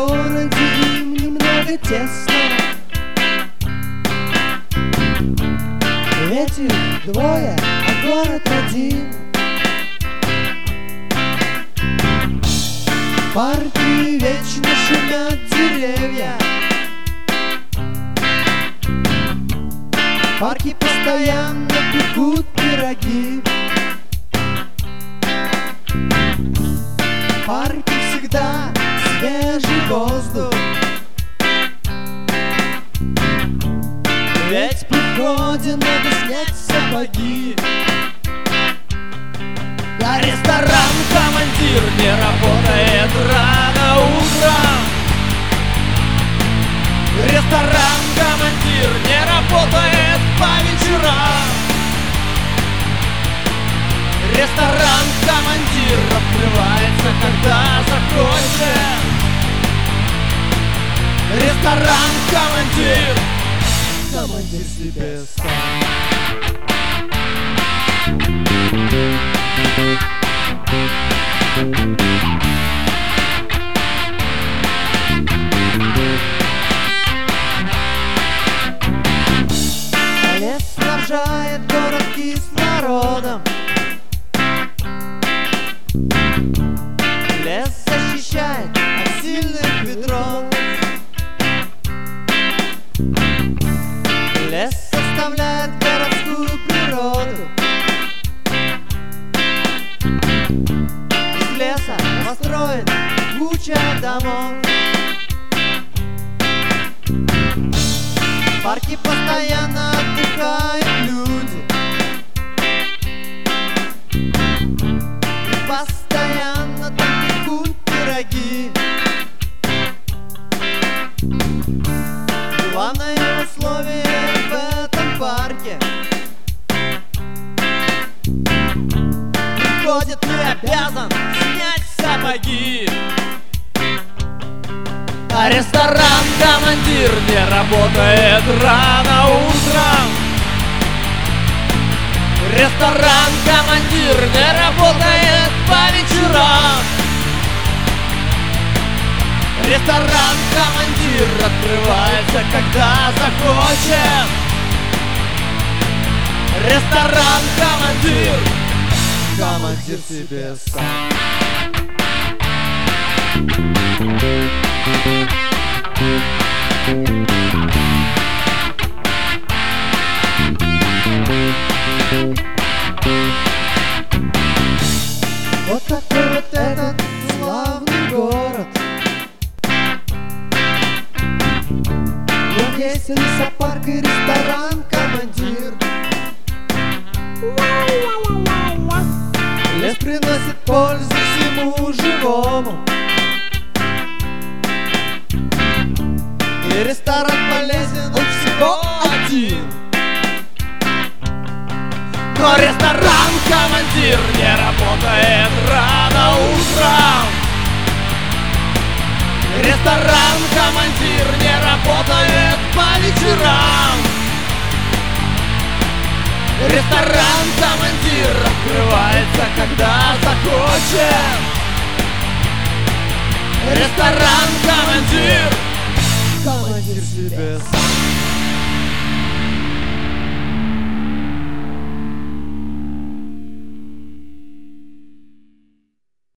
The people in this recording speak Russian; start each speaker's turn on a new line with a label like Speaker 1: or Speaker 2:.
Speaker 1: городе им немного тесно. Эти двое, а город один. В парке вечно шумят деревья. В парке постоянно пекут пироги. В парке всегда свежий воздух. Ведь при входе надо снять сапоги.
Speaker 2: А ресторан-командир не работает рано утром. Ресторан-командир не работает по вечерам. Ресторан-командир открывается, когда захочет. Ресторан-командир,
Speaker 1: Командир себе сам. Лес снабжает город кислородом. Лес защищает от сильных ветров. Лес составляет городскую природу. Из леса построена куча домов. В парке постоянно отдыхают люди. И постоянно там пекут пироги. Главное условие в этом парке: приходит, ты обязан снять сапоги.
Speaker 2: а ресторан-командир не работает рано утром. Ресторан-командир не работает по вечерам. Ресторан-командир открывается, когда захочет. Ресторан-командир,
Speaker 1: Командир себе сам. Вот такой вот этот славный город. Вот есть лесопарк и ресторан, командир. Лес приносит пользу всему живому. И ресторан полезен, он всего один.
Speaker 2: но ресторан-командир не работает рано утром. Ресторан-командир не работает по вечерам. Ресторан-командир открывается, когда захочет.
Speaker 1: Командир
Speaker 2: Ресторан-командир,
Speaker 1: себе сам.